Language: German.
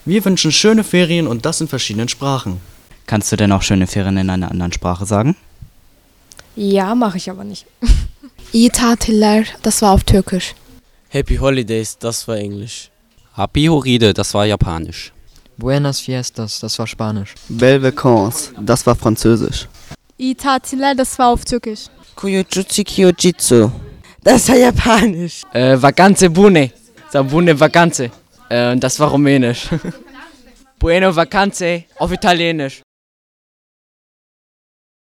Wir wünschen schöne Ferien und das in verschiedenen Sprachen. Kannst du denn auch schöne Ferien in einer anderen Sprache sagen? Ja, mache ich aber nicht. İyi tatiller, das war auf Türkisch. Happy Holidays, das war Englisch. Happy Horide, das war Japanisch. Buenas Fiestas, das war Spanisch. Belles Vacances, das war Französisch. İyi tatiller, das war auf Türkisch. Kuyujuchi Kyojitsu, das war Japanisch. Vacanze bune, bune Vacanze. Das war Rumänisch. Bueno Vacanze auf Italienisch.